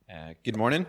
Good morning.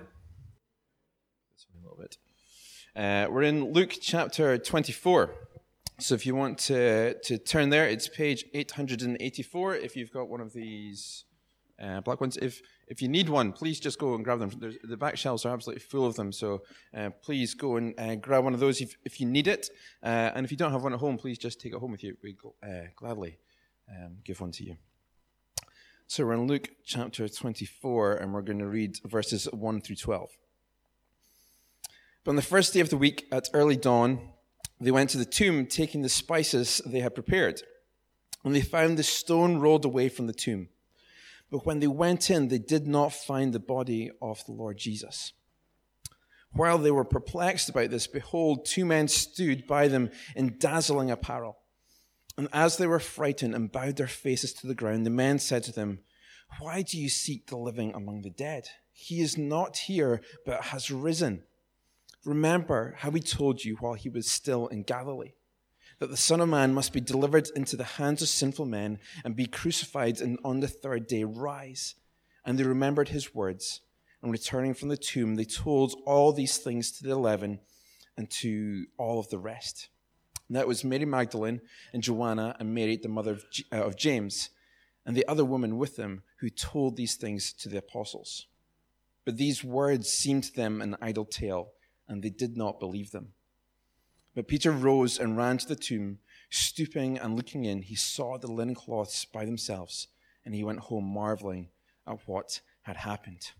A little bit. We're in Luke chapter 24. So if you want to turn there, it's page 884. If you've got one of these black ones, if you need one, please just go and grab them. The back shelves are absolutely full of them. So please go and grab one of those if you need it. And if you don't have one at home, please just take it home with you. We gladly give one to you. So we're in Luke chapter 24, and we're going to read verses 1 through 12. But on the first day of the week, at early dawn, they went to the tomb, taking the spices they had prepared. And they found the stone rolled away from the tomb. But when they went in, they did not find the body of the Lord Jesus. While they were perplexed about this, behold, two men stood by them in dazzling apparel. And as they were frightened and bowed their faces to the ground, the men said to them, "Why do you seek the living among the dead? He is not here, but has risen. Remember how he told you while he was still in Galilee, that the Son of Man must be delivered into the hands of sinful men and be crucified and on the third day rise." And they remembered his words. And returning from the tomb, they told all these things to the 11 and to all of the rest. And that was Mary Magdalene and Joanna and Mary, the mother of James, and the other woman with them who told these things to the apostles. But these words seemed to them an idle tale, and they did not believe them. But Peter rose and ran to the tomb. Stooping and looking in, he saw the linen cloths by themselves, and he went home marveling at what had happened.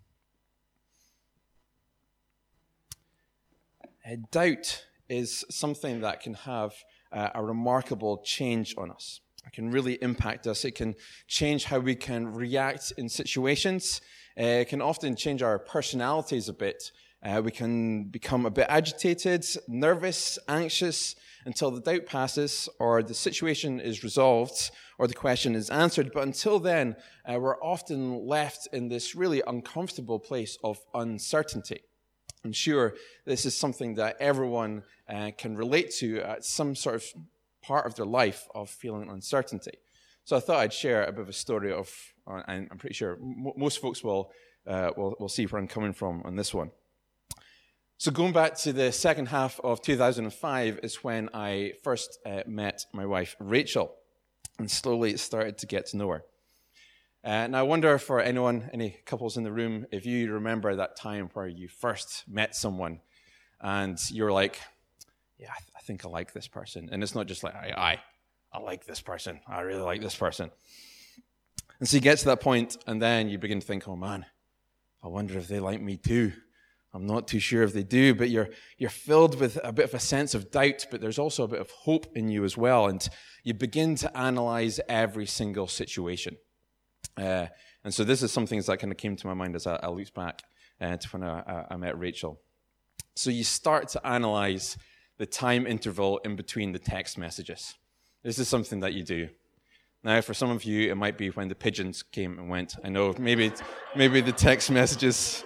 Doubt is something that can have a remarkable change on us. It can really impact us. It can change how we can react in situations. It can often change our personalities a bit. We can become a bit agitated, nervous, anxious until the doubt passes or the situation is resolved or the question is answered. But until then, we're often left in this really uncomfortable place of uncertainty. I'm sure this is something that everyone can relate to at some sort of part of their life of feeling uncertainty. So I thought I'd share a bit of a story of, and I'm pretty sure most folks will see where I'm coming from on this one. So going back to the second half of 2005 is when I first met my wife, Rachel, and slowly started to get to know her. And I wonder for any couples in the room, if you remember that time where you first met someone and you're like, yeah, I think I like this person. And it's not just like, I like this person. I really like this person. And so you get to that point and then you begin to think, oh man, I wonder if they like me too. I'm not too sure if they do, but you're filled with a bit of a sense of doubt, but there's also a bit of hope in you as well. And you begin to analyze every single situation. And so this is something that kind of came to my mind as I looked back to when I met Rachel. So you start to analyze the time interval in between the text messages. This is something that you do. Now, for some of you, it might be when the pigeons came and went. I know maybe the text messages.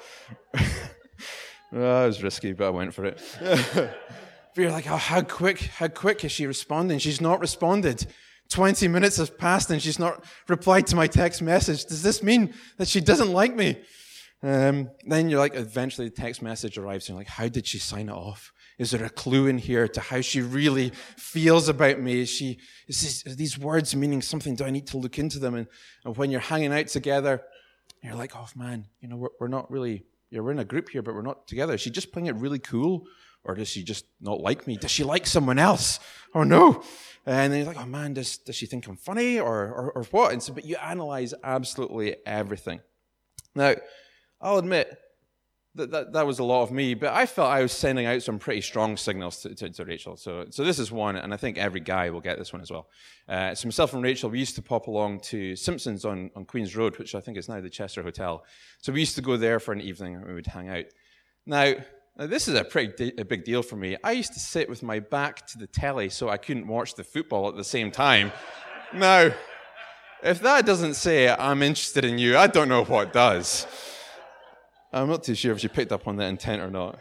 It was risky, but I went for it. But you're like, oh, how quick is she responding? She's not responded. 20 minutes have passed and she's not replied to my text message. Does this mean that she doesn't like me? Then you're like, eventually the text message arrives and you're like, how did she sign it off? Is there a clue in here to how she really feels about me? Is these words meaning something? Do I need to look into them? And when you're hanging out together, you're like, oh man, we're not really, we're in a group here, but we're not together. Is she just playing it really cool? Or does she just not like me? Does she like someone else? Oh no. And then you're like, oh man, does she think I'm funny or what? And so, but you analyze absolutely everything. Now, I'll admit that was a lot of me, but I felt I was sending out some pretty strong signals to Rachel. So this is one, and I think every guy will get this one as well. So myself and Rachel, we used to pop along to Simpsons on Queen's Road, which I think is now the Chester Hotel. So we used to go there for an evening, and we would hang out. Now this is a big deal for me. I used to sit with my back to the telly so I couldn't watch the football at the same time. Now, if that doesn't say I'm interested in you, I don't know what does. I'm not too sure if she picked up on that intent or not.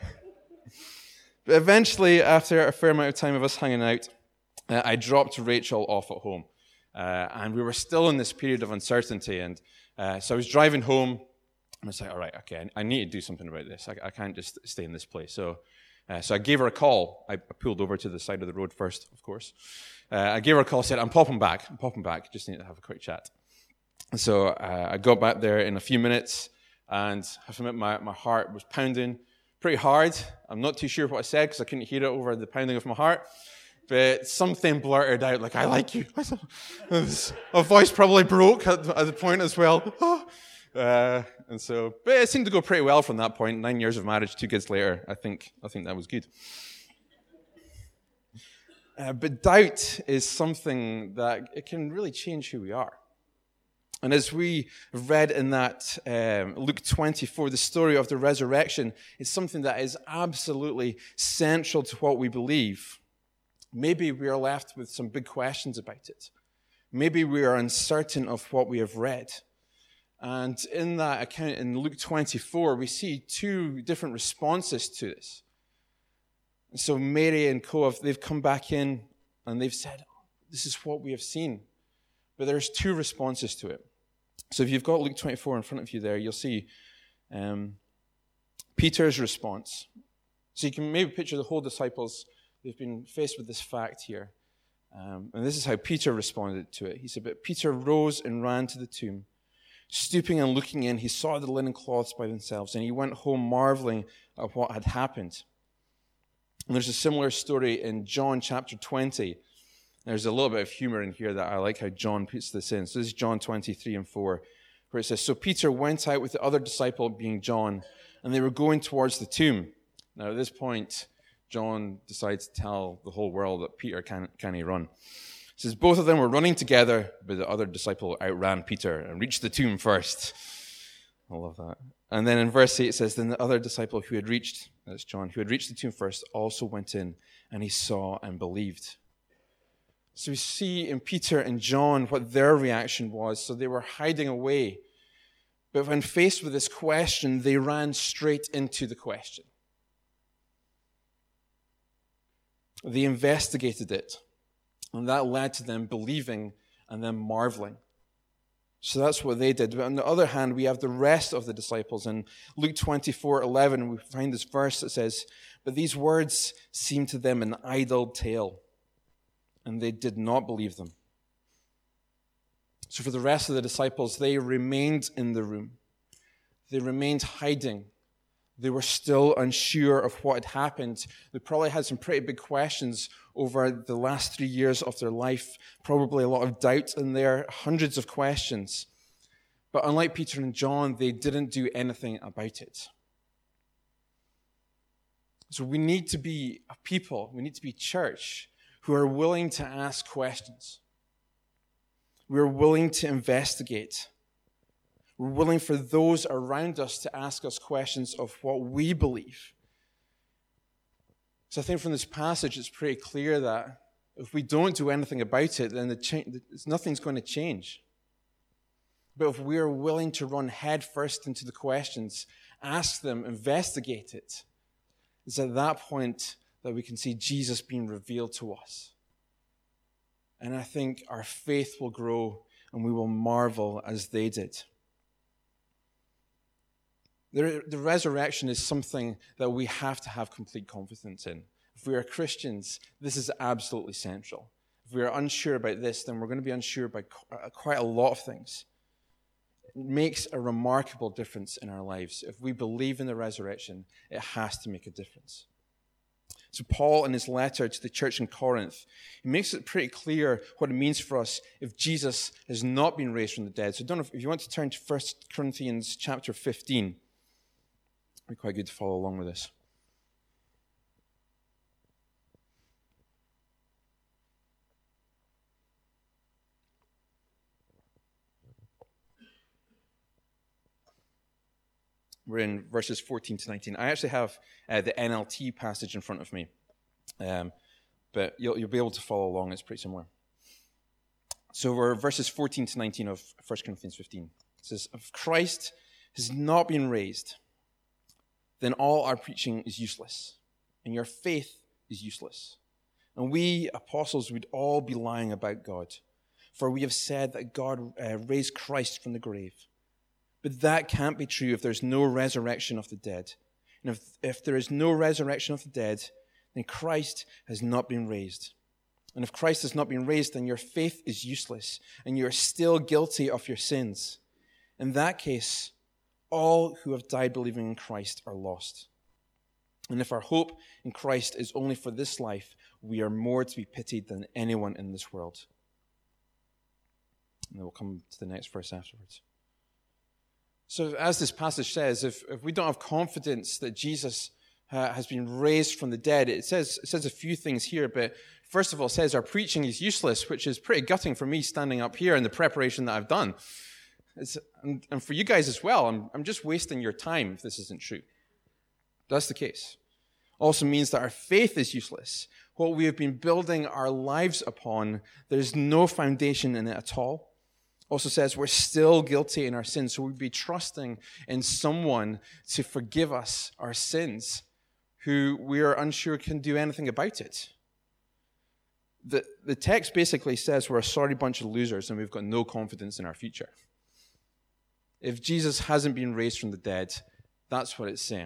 But eventually, after a fair amount of time of us hanging out, I dropped Rachel off at home. And we were still in this period of uncertainty. And so I was driving home. And it's like, all right, okay, I need to do something about this. I can't just stay in this place. So I gave her a call. I pulled over to the side of the road first, of course. I gave her a call, said, I'm popping back. Just need to have a quick chat. And so I got back there in a few minutes, and I have to admit my heart was pounding pretty hard. I'm not too sure what I said because I couldn't hear it over the pounding of my heart. But something blurted out like, I like you. A voice probably broke at the point as well. But it seemed to go pretty well from that point. 9 years of marriage, 2 kids later. I think that was good. But doubt is something that it can really change who we are. And as we read in that Luke 24, the story of the resurrection is something that is absolutely central to what we believe. Maybe we are left with some big questions about it. Maybe we are uncertain of what we have read. And in that account in Luke 24, we see 2 different responses to this. And so Mary and co, they've come back in and they've said, this is what we have seen. But there's 2 responses to it. So if you've got Luke 24 in front of you there, you'll see Peter's response. So you can maybe picture the whole disciples. They've been faced with this fact here. And this is how Peter responded to it. He said, but Peter rose and ran to the tomb. Stooping and looking in, he saw the linen cloths by themselves, and he went home marveling at what had happened. And there's a similar story in John chapter 20. There's a little bit of humor in here that I like how John puts this in. So this is John 23:4, where it says, so Peter went out with the other disciple, being John, and they were going towards the tomb. Now at this point, John decides to tell the whole world that Peter can't run. It says, both of them were running together, but the other disciple outran Peter and reached the tomb first. I love that. And then in verse 8 it says, then the other disciple who had reached, that's John, who had reached the tomb first, also went in, and he saw and believed. So we see in Peter and John what their reaction was. So they were hiding away. But when faced with this question, they ran straight into the question. They investigated it. And that led to them believing and then marveling. So that's what they did. But on the other hand, we have the rest of the disciples. In Luke 24:11, we find this verse that says, but these words seemed to them an idle tale, and they did not believe them. So for the rest of the disciples, they remained in the room. They remained hiding. They were still unsure of what had happened. They probably had some pretty big questions over the last 3 years of their life. Probably a lot of doubt in there, hundreds of questions. But unlike Peter and John, they didn't do anything about it. So we need to be a people, we need to be a church who are willing to ask questions. We're willing to investigate. We're willing for those around us to ask us questions of what we believe. So I think from this passage, it's pretty clear that if we don't do anything about it, then nothing's going to change. But if we are willing to run headfirst into the questions, ask them, investigate it, it's at that point that we can see Jesus being revealed to us. And I think our faith will grow and we will marvel as they did. The resurrection is something that we have to have complete confidence in. If we are Christians, this is absolutely central. If we are unsure about this, then we're going to be unsure about quite a lot of things. It makes a remarkable difference in our lives. If we believe in the resurrection, it has to make a difference. So Paul, in his letter to the church in Corinth, he makes it pretty clear what it means for us if Jesus has not been raised from the dead. So if you want to turn to 1 Corinthians chapter 15, it'd be quite good to follow along with this. We're in verses 14 to 19. I actually have the NLT passage in front of me, but you'll be able to follow along. It's pretty similar. So we're verses 14 to 19 of 1 Corinthians 15. It says, if Christ has not been raised, then all our preaching is useless, and your faith is useless. And we, apostles, would all be lying about God, for we have said that God raised Christ from the grave. But that can't be true if there's no resurrection of the dead. And if there is no resurrection of the dead, then Christ has not been raised. And if Christ has not been raised, then your faith is useless, and you are still guilty of your sins. In that case, all who have died believing in Christ are lost. And if our hope in Christ is only for this life, we are more to be pitied than anyone in this world. And we'll come to the next verse afterwards. So as this passage says, if we don't have confidence that Jesus has been raised from the dead, it says a few things here, but first of all, it says our preaching is useless, which is pretty gutting for me standing up here in the preparation that I've done. And for you guys as well, I'm just wasting your time if this isn't true. That's the case. Also means that our faith is useless. What we have been building our lives upon, there's no foundation in it at all. Also says we're still guilty in our sins, so we'd be trusting in someone to forgive us our sins who we are unsure can do anything about it. The text basically says we're a sorry bunch of losers and we've got no confidence in our future. If Jesus hasn't been raised from the dead, that's what it's saying.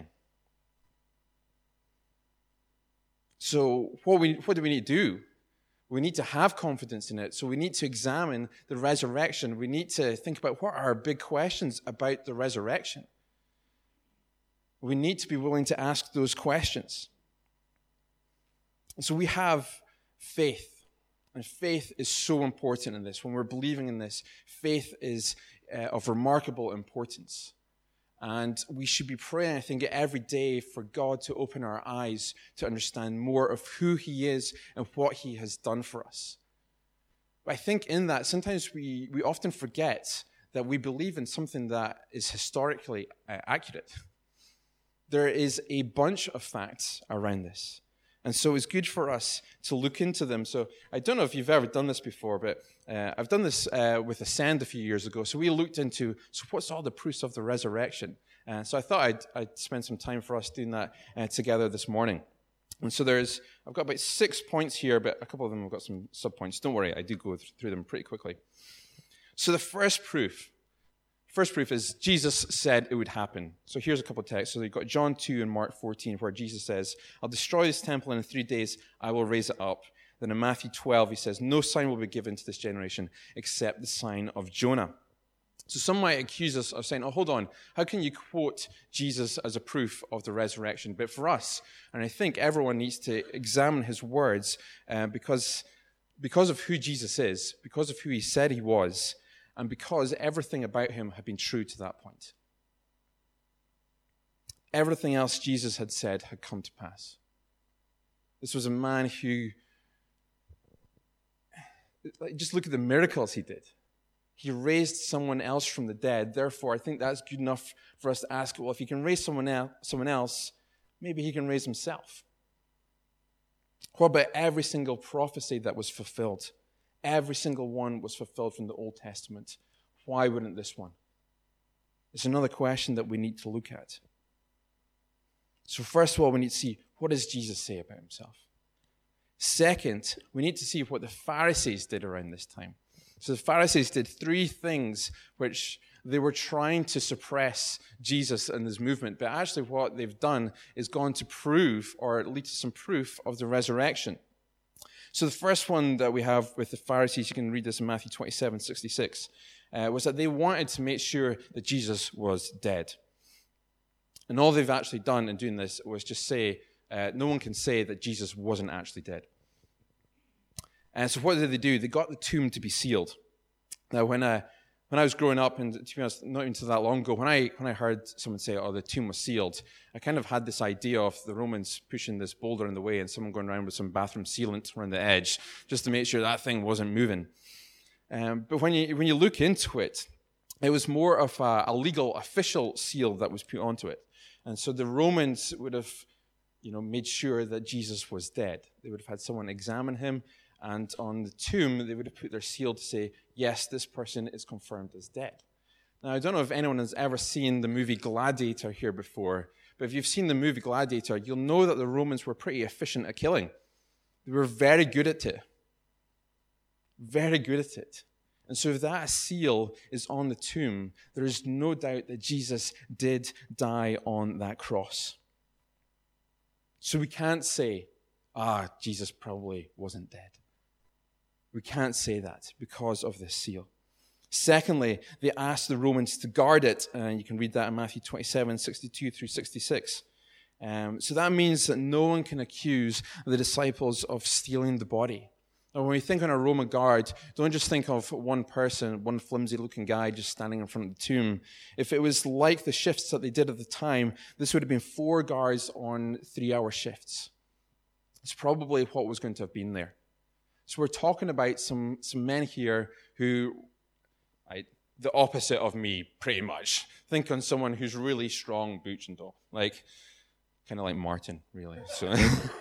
So what do we need to do? We need to have confidence in it. So we need to examine the resurrection. We need to think about what are our big questions about the resurrection. We need to be willing to ask those questions. And so we have faith. And faith is so important in this. When we're believing in this, faith is of remarkable importance. And we should be praying, I think, every day for God to open our eyes to understand more of who he is and what he has done for us. But I think in that, sometimes we often forget that we believe in something that is historically accurate. There is a bunch of facts around this. And so it's good for us to look into them. So I don't know if you've ever done this before, but I've done this with Ascend a few years ago. So we looked into, so what's all the proofs of the resurrection? So I thought I'd spend some time for us doing that together this morning. And so I've got about 6 points here, but a couple of them have got some sub-points. Don't worry, I do go through them pretty quickly. So the first proof is Jesus said it would happen. So here's a couple of texts. So you've got John 2 and Mark 14, where Jesus says, I'll destroy this temple, and in 3 days I will raise it up. Then in Matthew 12, he says, no sign will be given to this generation except the sign of Jonah. So some might accuse us of saying, oh, hold on, how can you quote Jesus as a proof of the resurrection? But for us, and I think everyone needs to examine his words because of who Jesus is, because of who he said he was, and because everything about him had been true to that point. Everything else Jesus had said had come to pass. This was a man who, just look at the miracles he did. He raised someone else from the dead. Therefore, I think that's good enough for us to ask, well, if he can raise someone else, maybe he can raise himself. What about every single prophecy that was fulfilled? Every single one was fulfilled from the Old Testament. Why wouldn't this one? It's another question that we need to look at. So first of all, we need to see, what does Jesus say about himself? Second, we need to see what the Pharisees did around this time. So the Pharisees did 3 things which they were trying to suppress Jesus and his movement, but actually what they've done is gone to prove, or lead to some proof of the resurrection. So the first one that we have with the Pharisees, you can read this in Matthew 27:66, was that they wanted to make sure that Jesus was dead. And all they've actually done in doing this was just say, no one can say that Jesus wasn't actually dead. And so what did they do? They got the tomb to be sealed. Now, when I was growing up, and to be honest, not even that long ago, when I heard someone say, oh, the tomb was sealed, I kind of had this idea of the Romans pushing this boulder in the way and someone going around with some bathroom sealant around the edge just to make sure that thing wasn't moving. But when you look into it, it was more of a legal, official seal that was put onto it. And so the Romans would have, made sure that Jesus was dead. They would have had someone examine him, and on the tomb, they would have put their seal to say, yes, this person is confirmed as dead. Now, I don't know if anyone has ever seen the movie Gladiator here before, but if you've seen the movie Gladiator, you'll know that the Romans were pretty efficient at killing. They were very good at it. Very good at it. And so if that seal is on the tomb, there is no doubt that Jesus did die on that cross. So we can't say, Jesus probably wasn't dead. We can't say that because of this seal. Secondly, they asked the Romans to guard it. You can read that in Matthew 27, 62 through 66. So that means that no one can accuse the disciples of stealing the body. Now, when we think on a Roman guard, don't just think of one person, one flimsy-looking guy just standing in front of the tomb. If it was like the shifts that they did at the time, this would have been 4 guards on 3-hour shifts. It's probably what was going to have been there. So we're talking about some men here who, the opposite of me, pretty much. Think on someone who's really strong, boots and all. Kind of like Martin, really. So.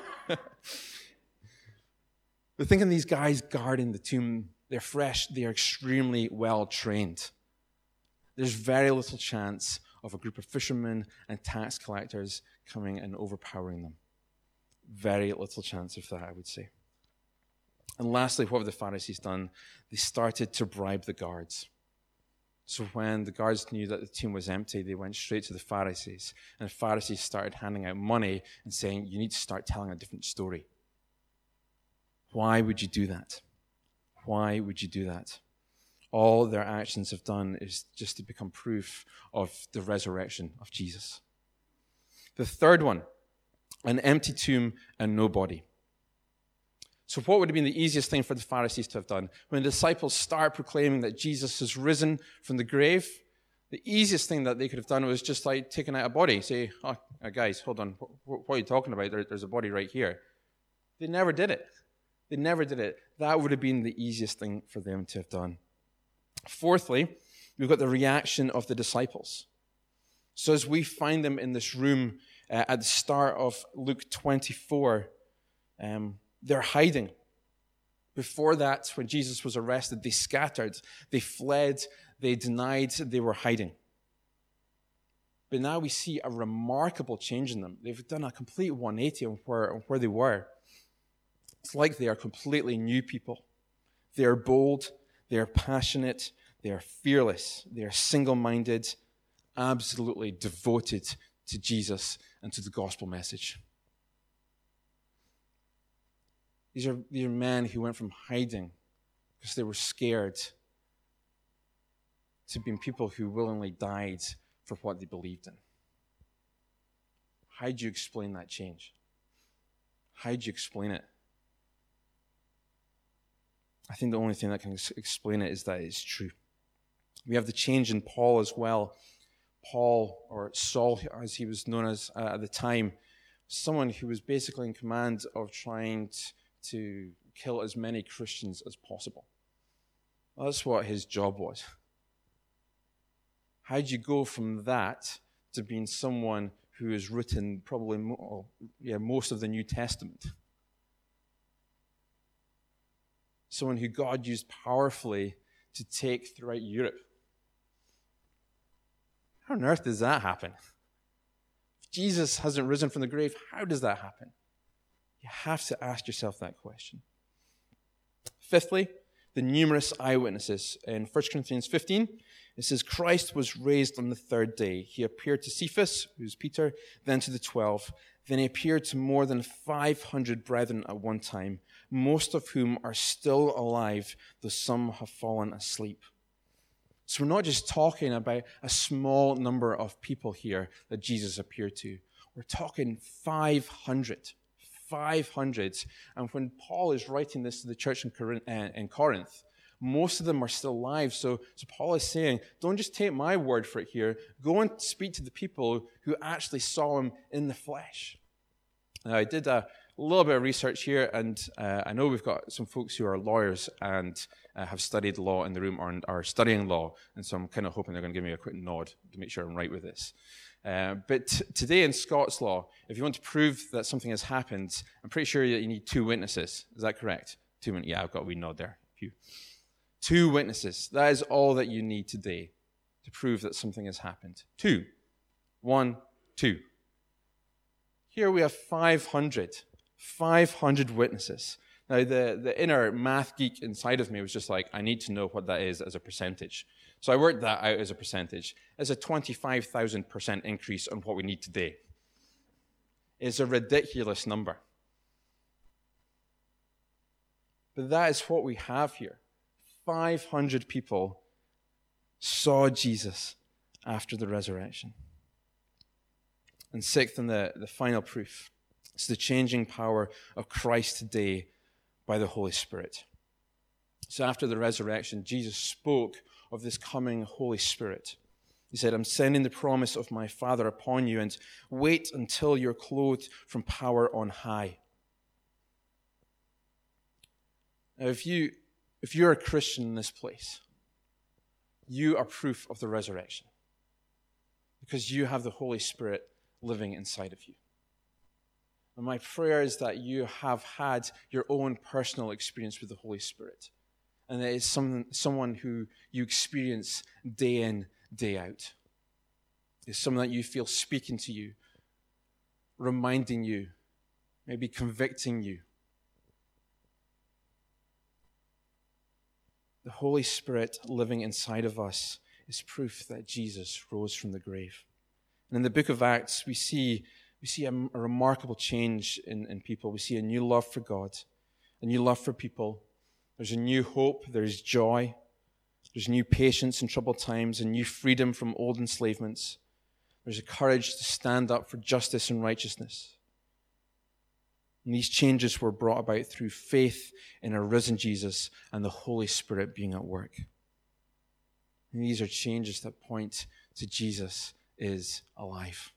But thinking these guys guarding the tomb, they're fresh, they're extremely well trained. There's very little chance of a group of fishermen and tax collectors coming and overpowering them. Very little chance of that, I would say. And lastly, what have the Pharisees done? They started to bribe the guards. So when the guards knew that the tomb was empty, they went straight to the Pharisees. And the Pharisees started handing out money and saying, you need to start telling a different story. Why would you do that? Why would you do that? All their actions have done is just to become proof of the resurrection of Jesus. The third one, an empty tomb and no body. So what would have been the easiest thing for the Pharisees to have done? When the disciples start proclaiming that Jesus has risen from the grave, the easiest thing that they could have done was just like taking out a body. Say, guys, hold on, what are you talking about? There's a body right here. They never did it. They never did it. That would have been the easiest thing for them to have done. Fourthly, we've got the reaction of the disciples. So as we find them in this room at the start of Luke 24, they're hiding. Before that, when Jesus was arrested, they scattered, they fled, they denied they were hiding. But now we see a remarkable change in them. They've done a complete 180 on where they were. It's like they are completely new people. They are bold, they are passionate, they are fearless, they are single-minded, absolutely devoted to Jesus and to the gospel message. These are men who went from hiding because they were scared to being people who willingly died for what they believed in. How do you explain that change? How do you explain it? I think the only thing that can explain it is that it's true. We have the change in Paul as well. Paul, or Saul as he was known as at the time, someone who was basically in command of trying to kill as many Christians as possible. That's what his job was. How do you go from that to being someone who has written probably most of the New Testament? Someone who God used powerfully to take throughout Europe. How on earth does that happen? If Jesus hasn't risen from the grave, how does that happen? You have to ask yourself that question. Fifthly, the numerous eyewitnesses. In 1 Corinthians 15, it says, Christ was raised on the 3rd day. He appeared to Cephas, who's Peter, then to the 12. Then he appeared to more than 500 brethren at one time, most of whom are still alive, though some have fallen asleep. So we're not just talking about a small number of people here that Jesus appeared to. We're talking 500. 500. And when Paul is writing this to the church in Corinth, most of them are still alive. So Paul is saying, don't just take my word for it here. Go and speak to the people who actually saw him in the flesh. Now, I did a little bit of research here, and I know we've got some folks who are lawyers and have studied law in the room or are studying law, and so I'm kind of hoping they're going to give me a quick nod to make sure I'm right with this. But today in Scots law, if you want to prove that something has happened, I'm pretty sure that you need 2 witnesses. Is that correct? 2 witnesses. Yeah, I've got a wee nod there. 2 witnesses. That is all that you need today to prove that something has happened. 2. 1, 2. Here we have 500 witnesses Now, the inner math geek inside of me was just like, I need to know what that is as a percentage. So I worked that out as a percentage. It's a 25,000% increase on what we need today. It's a ridiculous number. But that is what we have here. 500 people saw Jesus after the resurrection. And sixth, and the final proof, is the changing power of Christ today by the Holy Spirit. So after the resurrection, Jesus spoke of this coming Holy Spirit. He said, I'm sending the promise of my Father upon you, and wait until you're clothed from power on high. Now, if you're a Christian in this place, you are proof of the resurrection because you have the Holy Spirit living inside of you. And my prayer is that you have had your own personal experience with the Holy Spirit, and that it's someone who you experience day in, day out. It's someone that you feel speaking to you, reminding you, maybe convicting you. The Holy Spirit living inside of us is proof that Jesus rose from the grave. And in the book of Acts, we see a remarkable change in people. We see a new love for God, a new love for people. There's a new hope. There's joy. There's new patience in troubled times, a new freedom from old enslavements. There's a courage to stand up for justice and righteousness. And these changes were brought about through faith in a risen Jesus and the Holy Spirit being at work. And these are changes that point to Jesus is alive.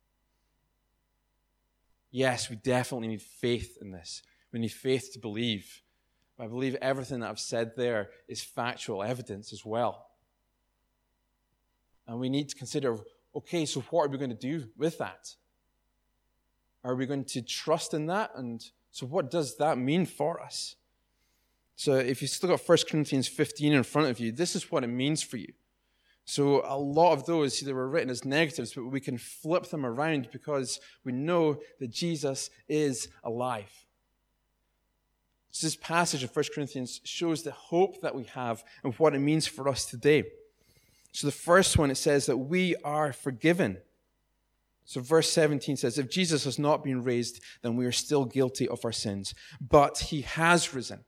Yes, we definitely need faith in this. We need faith to believe. But I believe everything that I've said there is factual evidence as well. And we need to consider, okay, so what are we going to do with that? Are we going to trust in that? And so what does that mean for us? So if you've still got 1 Corinthians 15 in front of you, this is what it means for you. So a lot of those, they were written as negatives, but we can flip them around because we know that Jesus is alive. So this passage of 1 Corinthians shows the hope that we have and what it means for us today. So the first one, it says that we are forgiven. So verse 17 says, if Jesus has not been raised, then we are still guilty of our sins. But he has risen.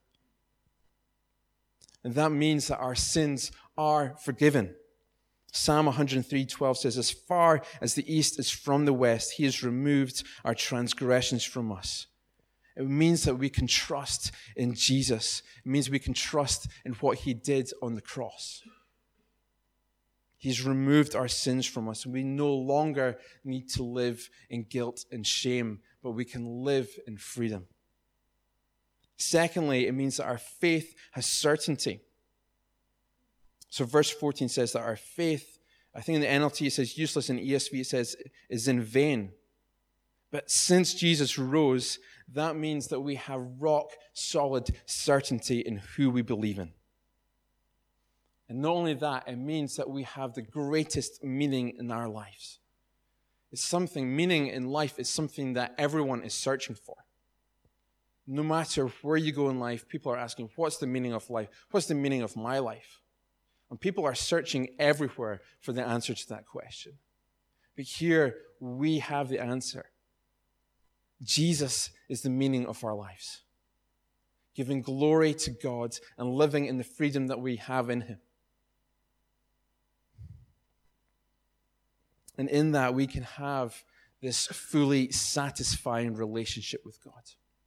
And that means that our sins are forgiven. Psalm 103:12 says, as far as the east is from the west, he has removed our transgressions from us. It means that we can trust in Jesus. It means we can trust in what he did on the cross. He's removed our sins from us, and we no longer need to live in guilt and shame, but we can live in freedom. Secondly, it means that our faith has certainty. So verse 14 says that our faith, I think in the NLT it says useless, in ESV it says is in vain. But since Jesus rose, that means that we have rock solid certainty in who we believe in. And not only that, it means that we have the greatest meaning in our lives. Meaning in life is something that everyone is searching for. No matter where you go in life, people are asking, what's the meaning of life? What's the meaning of my life? And people are searching everywhere for the answer to that question. But here, we have the answer. Jesus is the meaning of our lives. Giving glory to God and living in the freedom that we have in him. And in that, we can have this fully satisfying relationship with God.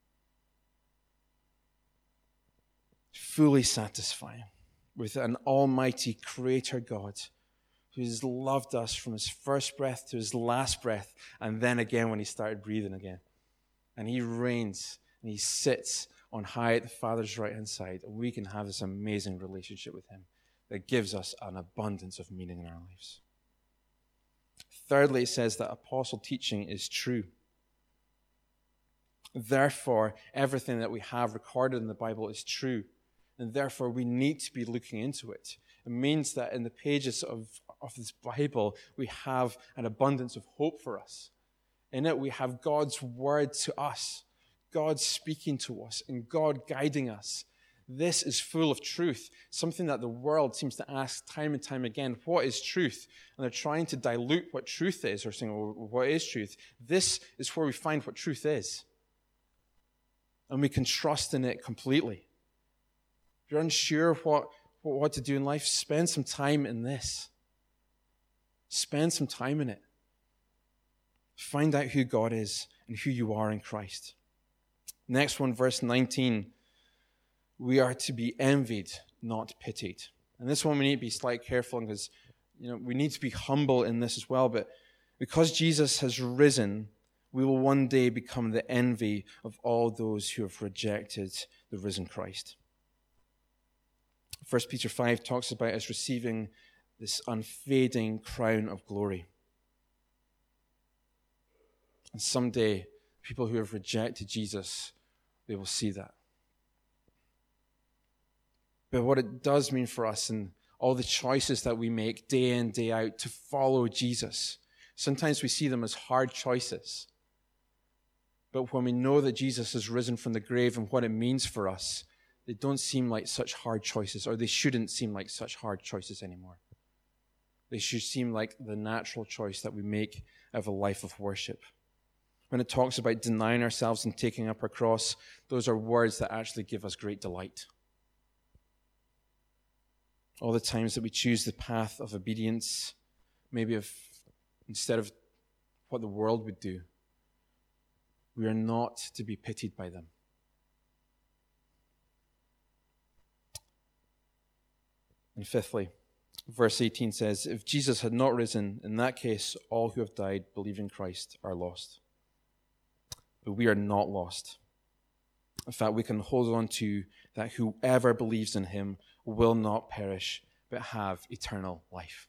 Fully satisfying with an almighty creator God who has loved us from his first breath to his last breath, and then again when he started breathing again. And he reigns and he sits on high at the Father's right-hand side, and we can have this amazing relationship with him that gives us an abundance of meaning in our lives. Thirdly, it says that apostle teaching is true. Therefore, everything that we have recorded in the Bible is true, and therefore we need to be looking into it. It means that in the pages of this Bible, we have an abundance of hope for us. In it, we have God's word to us, God speaking to us and God guiding us. This is full of truth, something that the world seems to ask time and time again, what is truth? And they're trying to dilute what truth is, or saying, well, what is truth? This is where we find what truth is. And we can trust in it completely. If you're unsure what to do in life, spend some time in this. Spend some time in it. Find out who God is and who you are in Christ. Next one, verse 19. We are to be envied, not pitied. And this one we need to be slightly careful because we need to be humble in this as well. But because Jesus has risen, we will one day become the envy of all those who have rejected the risen Christ. 1 Peter 5 talks about us receiving this unfading crown of glory. And someday, people who have rejected Jesus, they will see that. But what it does mean for us and all the choices that we make day in, day out to follow Jesus, sometimes we see them as hard choices. But when we know that Jesus has risen from the grave and what it means for us, they don't seem like such hard choices, or they shouldn't seem like such hard choices anymore. They should seem like the natural choice that we make of a life of worship. When it talks about denying ourselves and taking up our cross, those are words that actually give us great delight. All the times that we choose the path of obedience, maybe instead of what the world would do, we are not to be pitied by them. And fifthly, verse 18 says, if Jesus had not risen, in that case, all who have died believing Christ are lost. But we are not lost. In fact, we can hold on to that whoever believes in him will not perish, but have eternal life.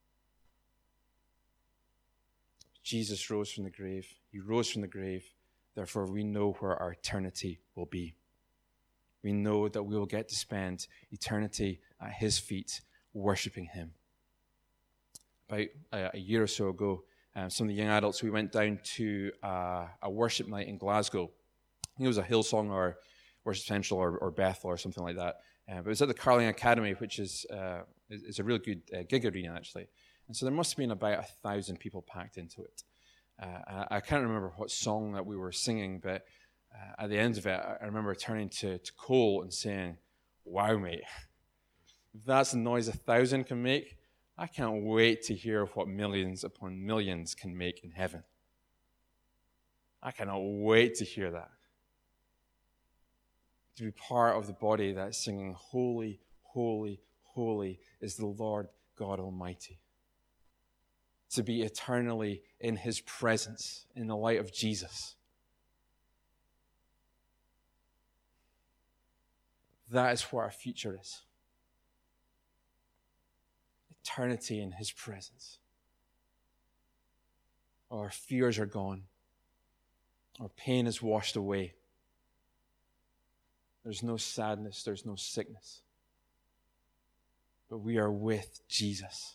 Jesus rose from the grave. He rose from the grave. Therefore, we know where our eternity will be. We know that we will get to spend eternity at his feet, worshiping him. About a year or so ago, some of the young adults, we went down to a worship night in Glasgow. I think it was a Hillsong or Worship Central or Bethel or something like that. But it was at the Carling Academy, which is a really good gig arena, actually. And so there must have been about 1,000 people packed into it. I can't remember what song that we were singing, but at the end of it, I remember turning to Cole and saying, wow, mate, if that's the noise 1,000 can make, I can't wait to hear what millions upon millions can make in heaven. I cannot wait to hear that. To be part of the body that's singing, holy, holy, holy is the Lord God Almighty. To be eternally in his presence, in the light of Jesus. That is what our future is. Eternity in his presence. Our fears are gone. Our pain is washed away. There's no sadness, there's no sickness. But we are with Jesus.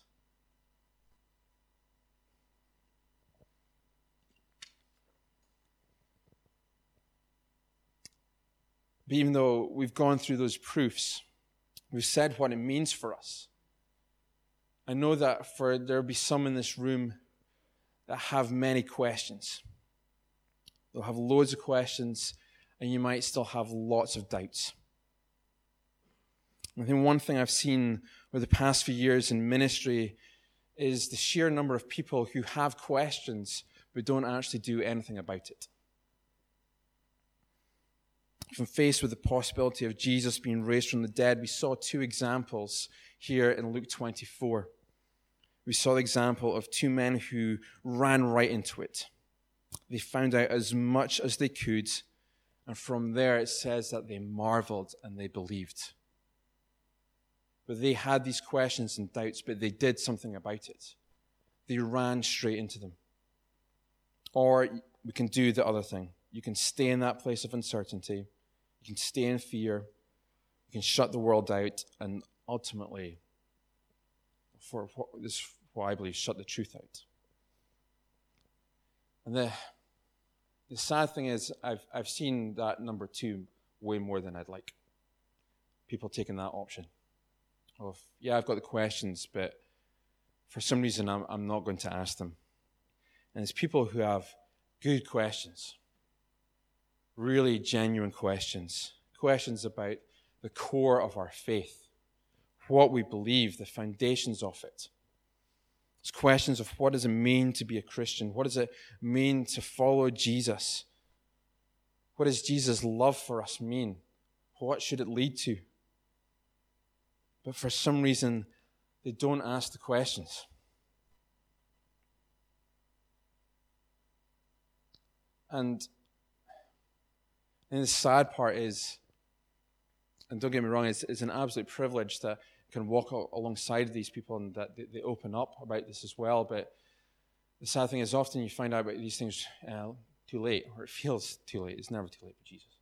But even though we've gone through those proofs, we've said what it means for us. I know that there'll be some in this room that have many questions. They'll have loads of questions, and you might still have lots of doubts. I think one thing I've seen over the past few years in ministry is the sheer number of people who have questions but don't actually do anything about it. When faced with the possibility of Jesus being raised from the dead, we saw two examples here in Luke 24. We saw the example of two men who ran right into it. They found out as much as they could, and from there it says that they marveled and they believed. But they had these questions and doubts, but they did something about it. They ran straight into them. Or we can do the other thing. You can stay in that place of uncertainty. You can stay in fear. You can shut the world out and ultimately, for what I believe, shut the truth out. And the The sad thing is I've seen that number 2 way more than I'd like. People taking that option of, yeah, I've got the questions, but for some reason I'm not going to ask them. And it's people who have good questions, really genuine questions about the core of our faith, what we believe, the foundations of it. It's questions of what does it mean to be a Christian? What does it mean to follow Jesus? What does Jesus' love for us mean? What should it lead to? But for some reason, they don't ask the questions. And the sad part is, and don't get me wrong, it's an absolute privilege that can walk alongside these people and that they open up about this as well. But the sad thing is often you find out about these things too late, or it feels too late. It's never too late for Jesus.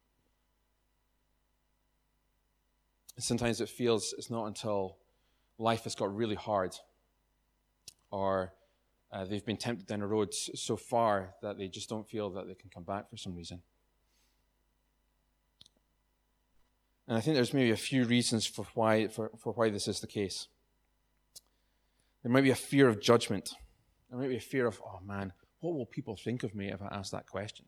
And sometimes it feels it's not until life has got really hard or they've been tempted down a road so far that they just don't feel that they can come back for some reason. And I think there's maybe a few reasons for why this is the case. There might be a fear of judgment. There might be a fear of, oh man, what will people think of me if I ask that question?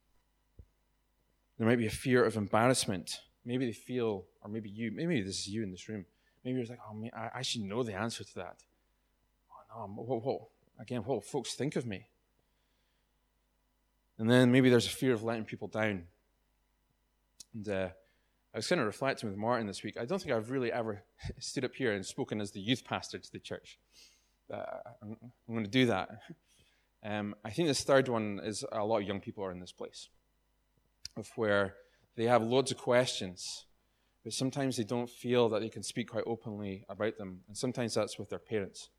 There might be a fear of embarrassment. Maybe they feel, or maybe this is you in this room. Maybe it's like, oh man, I should know the answer to that. Oh no, what will folks think of me? And then maybe there's a fear of letting people down. And I was kind of reflecting with Martin this week. I don't think I've really ever stood up here and spoken as the youth pastor to the church. I'm going to do that. I think this third one is a lot of young people are in this place, of where they have loads of questions, but sometimes they don't feel that they can speak quite openly about them, and sometimes that's with their parents.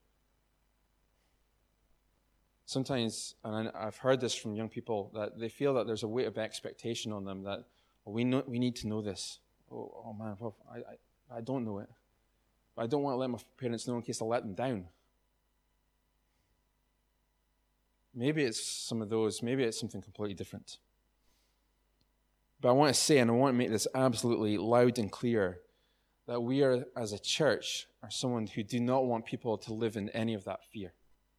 Sometimes, and I've heard this from young people, that they feel that there's a weight of expectation on them that, well, we need to know this. Oh man, well, I don't know it. But I don't want to let my parents know in case I let them down. Maybe it's some of those, maybe it's something completely different. But I want to say, and I want to make this absolutely loud and clear, that we are, as a church, are someone who do not want people to live in any of that fear.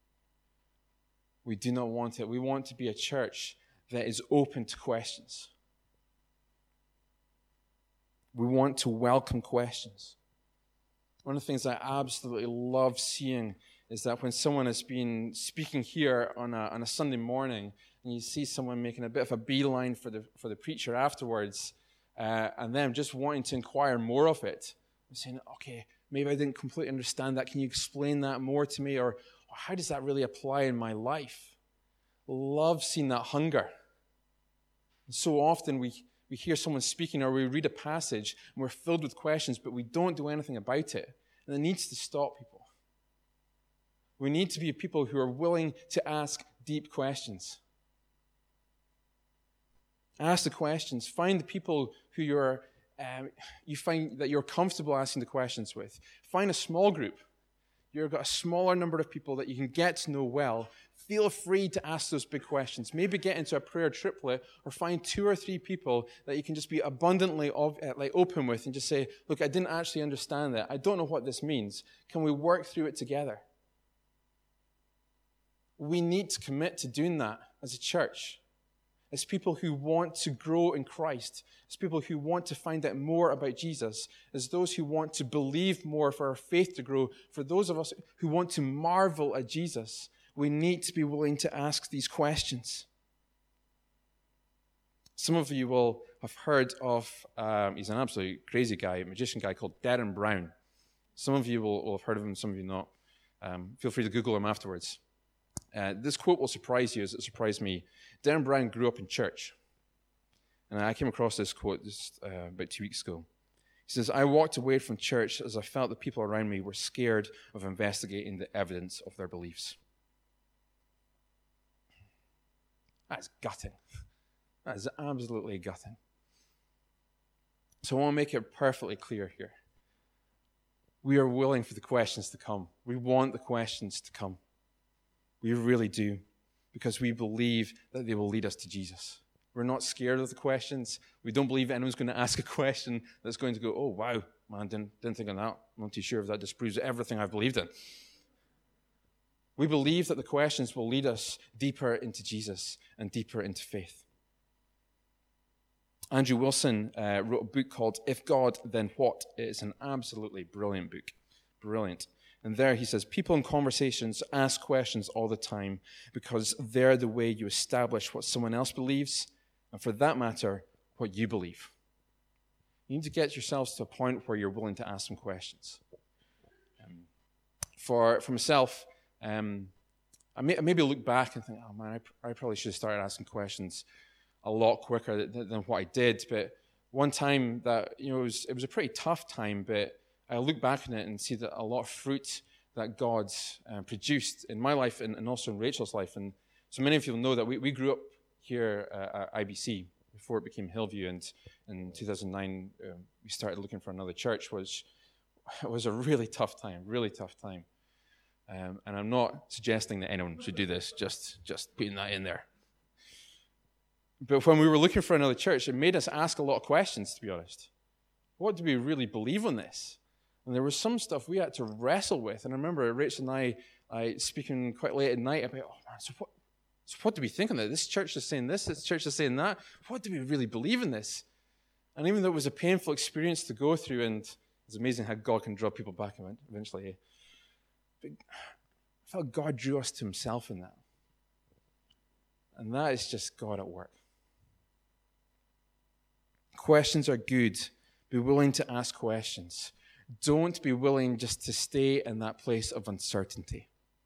We do not want it. We want to be a church that is open to questions. We want to welcome questions. One of the things I absolutely love seeing is that when someone has been speaking here on a Sunday morning, and you see someone making a bit of a beeline for the preacher afterwards, and them just wanting to inquire more of it, and saying, okay, maybe I didn't completely understand that. Can you explain that more to me? Or how does that really apply in my life? Love seeing that hunger. And so often we hear someone speaking or we read a passage and we're filled with questions, but we don't do anything about it. And it needs to stop people. We need to be people who are willing to ask deep questions. Ask the questions. Find the people who you find that you're comfortable asking the questions with. Find a small group. You've got a smaller number of people that you can get to know well. Feel free to ask those big questions. Maybe get into a prayer triplet or find 2 or 3 people that you can just be abundantly open with and just say, look, I didn't actually understand that. I don't know what this means. Can we work through it together? We need to commit to doing that as a church. As people who want to grow in Christ, as people who want to find out more about Jesus, as those who want to believe more for our faith to grow, for those of us who want to marvel at Jesus, we need to be willing to ask these questions. Some of you will have heard of, he's an absolutely crazy guy, a magician guy called Derren Brown. Some of you will have heard of him, some of you not. Feel free to Google him afterwards. This quote will surprise you as it surprised me. Derren Brown grew up in church. And I came across this quote just about 2 weeks ago. He says, I walked away from church as I felt the people around me were scared of investigating the evidence of their beliefs. That's gutting. That is absolutely gutting. So I want to make it perfectly clear here. We are willing for the questions to come. We want the questions to come. We really do, because we believe that they will lead us to Jesus. We're not scared of the questions. We don't believe anyone's going to ask a question that's going to go, oh, wow, man, didn't think of that. I'm not too sure if that disproves everything I've believed in. We believe that the questions will lead us deeper into Jesus and deeper into faith. Andrew Wilson wrote a book called If God, Then What? It's an absolutely brilliant book. Brilliant. And there he says, people in conversations ask questions all the time because they're the way you establish what someone else believes, and for that matter, what you believe. You need to get yourselves to a point where you're willing to ask some questions. For myself, I maybe look back and think, oh man, I probably should have started asking questions a lot quicker than what I did. But one time that, it was a pretty tough time, but I look back on it and see that a lot of fruit that God produced in my life and also in Rachel's life. And so many of you know that we grew up here at IBC before it became Hillview. And in 2009, we started looking for another church, which was a really tough time. And I'm not suggesting that anyone should do this, just putting that in there. But when we were looking for another church, it made us ask a lot of questions, to be honest. What do we really believe on this? And there was some stuff we had to wrestle with. And I remember Rachel and I speaking quite late at night about, oh man, so what do we think on that? This church is saying this church is saying that. What do we really believe in this? And even though it was a painful experience to go through, and it's amazing how God can draw people back eventually. But I felt God drew us to himself in that. And that is just God at work. Questions are good. Be willing to ask questions. Don't be willing just to stay in that place of uncertainty.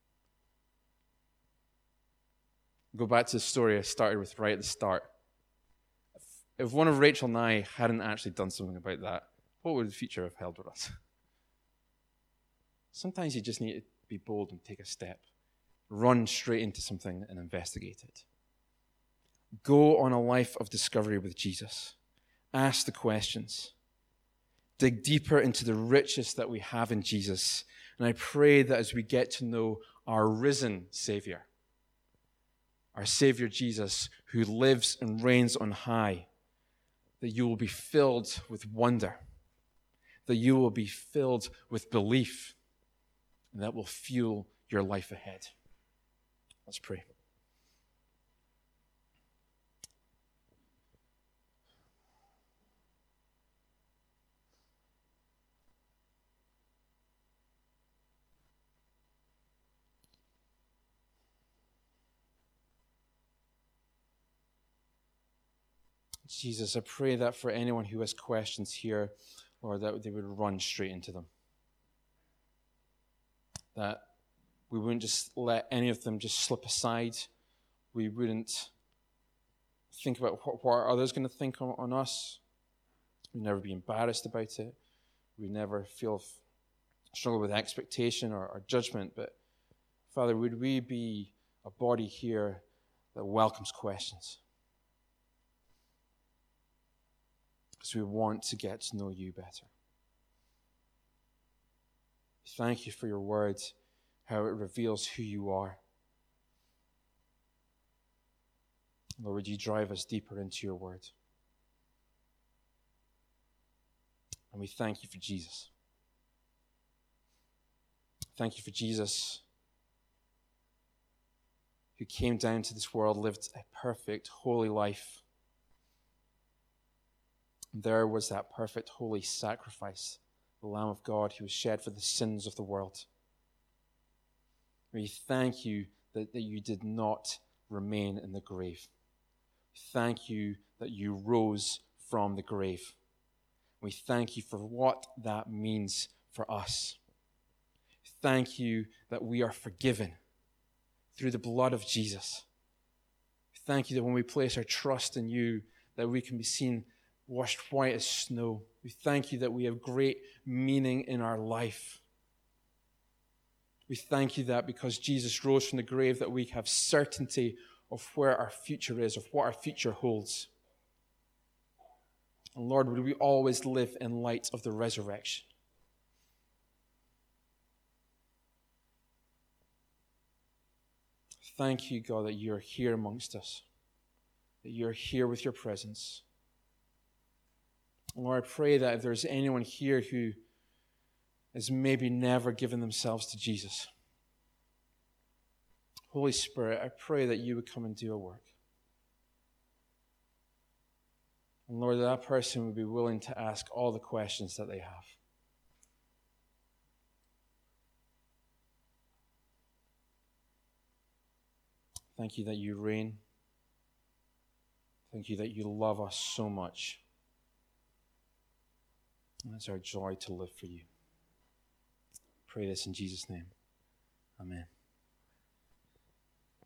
Go back to the story I started with right at the start. If one of Rachel and I hadn't actually done something about that, what would the future have held with us? Sometimes you just need to be bold and take a step. Run straight into something and investigate it. Go on a life of discovery with Jesus. Ask the questions. Dig deeper into the riches that we have in Jesus. And I pray that as we get to know our risen Savior, our Savior Jesus, who lives and reigns on high, that you will be filled with wonder, that you will be filled with belief, and that will fuel your life ahead. Let's pray. Jesus, I pray that for anyone who has questions here, Lord, that they would run straight into them. That we wouldn't just let any of them just slip aside. We wouldn't think about what are others going to think on us. We'd never be embarrassed about it. We'd never struggle with expectation or judgment. But Father, would we be a body here that welcomes questions? Because we want to get to know you better. Thank you for your word, how it reveals who you are. Lord, would you drive us deeper into your word? And we thank you for Jesus. Thank you for Jesus, who came down to this world, lived a perfect, holy life. There was that perfect, holy sacrifice, the Lamb of God who was shed for the sins of the world. We thank you that you did not remain in the grave. Thank you that you rose from the grave. We thank you for what that means for us. Thank you that we are forgiven through the blood of Jesus. Thank you that when we place our trust in you, that we can be seen washed white as snow. We thank you that we have great meaning in our life. We thank you that because Jesus rose from the grave, that we have certainty of where our future is, of what our future holds. And Lord, would we always live in light of the resurrection? Thank you, God, that you are here amongst us. that you're here with your presence. Lord, I pray that if there's anyone here who has maybe never given themselves to Jesus, Holy Spirit, I pray that you would come and do a work. And Lord, that person would be willing to ask all the questions that they have. Thank you that you reign. Thank you that you love us so much. And it's our joy to live for you. Pray this in Jesus' name. Amen.